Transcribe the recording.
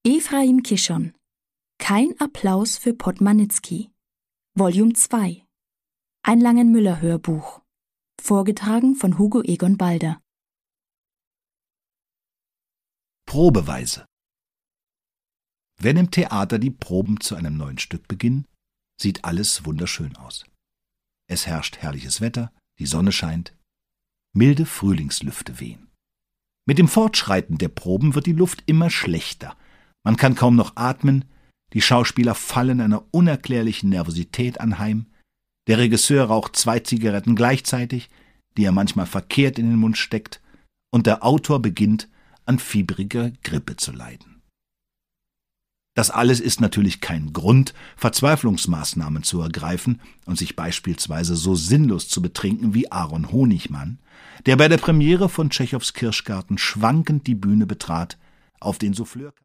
Ephraim Kishon. Kein Applaus für Podmanitzky. Volume 2. Ein Langenmüller-Hörbuch. Vorgetragen von Hugo Egon Balder. Probeweise. Wenn im Theater die Proben zu einem neuen Stück beginnen, sieht alles wunderschön aus. Es herrscht herrliches Wetter, die Sonne scheint, milde Frühlingslüfte wehen. Mit dem Fortschreiten der Proben wird die Luft immer schlechter. Man kann kaum noch atmen, die Schauspieler fallen einer unerklärlichen Nervosität anheim, der Regisseur raucht 2 Zigaretten gleichzeitig, die er manchmal verkehrt in den Mund steckt, und der Autor beginnt, an fiebriger Grippe zu leiden. Das alles ist natürlich kein Grund, Verzweiflungsmaßnahmen zu ergreifen und sich beispielsweise so sinnlos zu betrinken wie Aaron Honigmann, der bei der Premiere von Tschechows Kirschgarten schwankend die Bühne betrat, auf den Souffleur